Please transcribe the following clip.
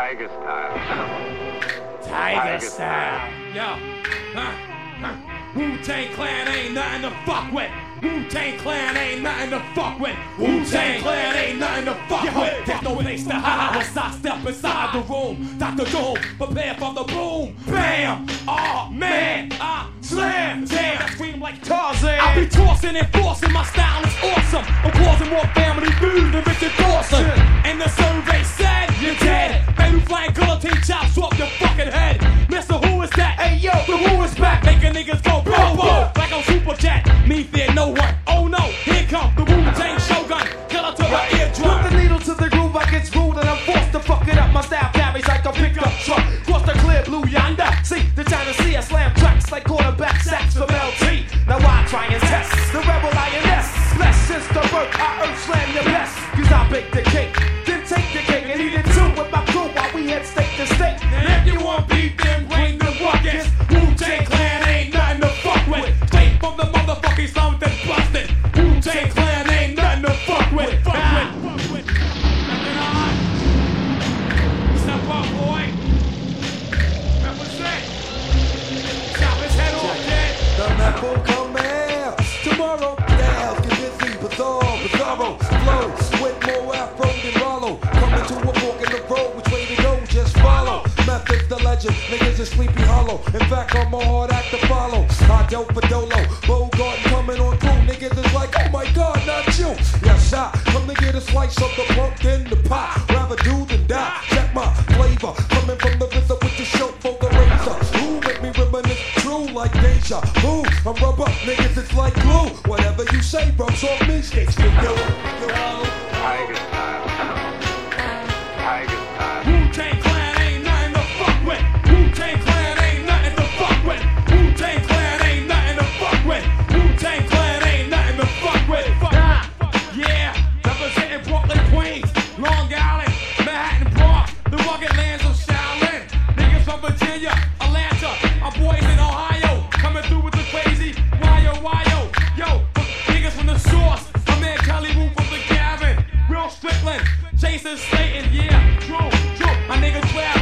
Tiger style. Tiger style. Yo. Wu-Tang Clan ain't nothing to fuck with. Wu-Tang Clan ain't nothing to fuck with. Wu-Tang Clan ain't nothing to fuck with. There's no place to hide once I step inside the room. Dr. Doom, prepare for the boom. Bam! Oh man, I slam. Damn, I scream like Tarzan. I be tossing and forcing, my style is awesome. I'm causing more family food than Richard Dawson. And the survey said you're dead. Baby flying guillotine chops off your fucking head. Mister, who is that? Hey yo, the who is back? Making niggas go boom boom like on Super Jet. Me fear no one. Oh no, here come the Wu-Tang Shogun. Killer to the eardrum. Put the needle to the groove, I get rude and I'm forced to fuck it up. My style carries like a pickup truck. Cross the clear blue yonder. See the China Sea, I slam tracks like quarterback sacks from LT. Now I try and test the rebel INS. Less since the birth, I earth slam your best. Cause I bake the cake, then take the cake and eat it too with my crew while we head state to state. And if you want beef, then bring the ruckus. Wu-Tang Clan ain't nothing to fuck with. Straight from the motherfucking slums that's busted. Wu-Tang Clan ain't nothing to fuck with. Step up, boy. Represent. Chop his head off, kid. The map will come out tomorrow. The house get busy, bizarro, flow with more afro than Rollo. Coming to a fork in the road, which way to go? Just follow. Method's the legend, niggas is Sleepy Hollow. In fact, I'm a hard act to follow. I dope for Dolo, Bogart coming on through. Niggas is like, oh my God, not you. Yes, I come to get a slice of the pumpkin, the pie. Rather do than die. Check my flavor, coming from the RZA with the show for the razor. Who make me reminisce true like deja vu? I'm rubber, niggas it's like glue. Whatever you say rubs off me, sticks to you. Tiger style. Tiger style. Wu-Tang Clan ain't nothing to fuck with. Wu-Tang Clan ain't nothing to fuck with. Wu-Tang Clan ain't nothing to fuck with. Wu-Tang Clan ain't nothing to fuck with. Yeah, representing Brooklyn, Queens, Long Island, Manhattan, Bronx, the rugged lands of Shaolin. Niggas from Virginia, Atlanta, our boys in Ohio, coming through with the crazy wyo. Yo, niggas from the source, my man Kelly Wu from the Gavin, Real Strickland, Jason Staten, yeah, true. My nigga 12.